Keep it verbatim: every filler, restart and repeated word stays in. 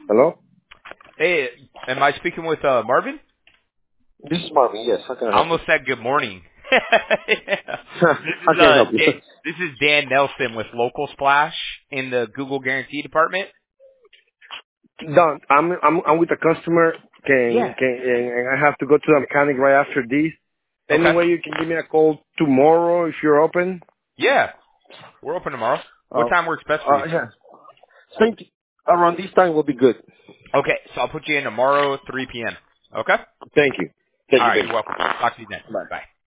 Hello? Hey, am I speaking with uh, Marvin? This is Marvin, yes. How can I I help you? almost said good morning. This How is can I uh, help you? Dan, this is Dan Nelson with Local Splash in the Google Guarantee Department. Don, I'm I'm I'm with a customer. Can Yeah. can and, and I have to go to the mechanic right after this. Okay. Anyway, you can give me a call tomorrow if you're open. Yeah, we're open tomorrow. What Uh, time works best for you? uh yeah. Same t- around this time will be good. Okay, so I'll put you in tomorrow, three p.m. Okay? Thank you. Thank All you. right, Thank you're you. welcome. Talk to you then. Bye. Bye.